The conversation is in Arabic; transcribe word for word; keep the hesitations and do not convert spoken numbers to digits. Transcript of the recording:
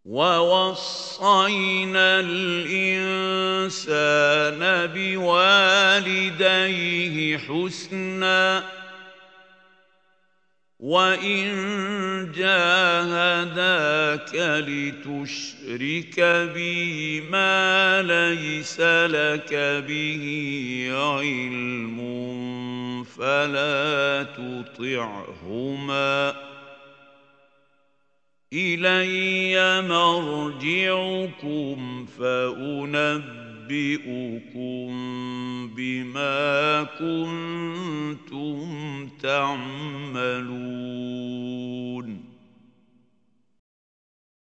وَوَصَّيْنَا الْإِنسَانَ بِوَالِدَيْهِ حُسْنًا ۖ وَإِن جَاهَدَاكَ لِتُشْرِكَ بِي مَا لَيْسَ لَكَ بِهِ عِلْمٌ فَلَا تُطِعْهُمَا ۚ إِلَيَّ مَرْجِعُكُمْ فَأُنَبِّئُكُم بِمَا كُنتُمْ تَعْمَلُونَ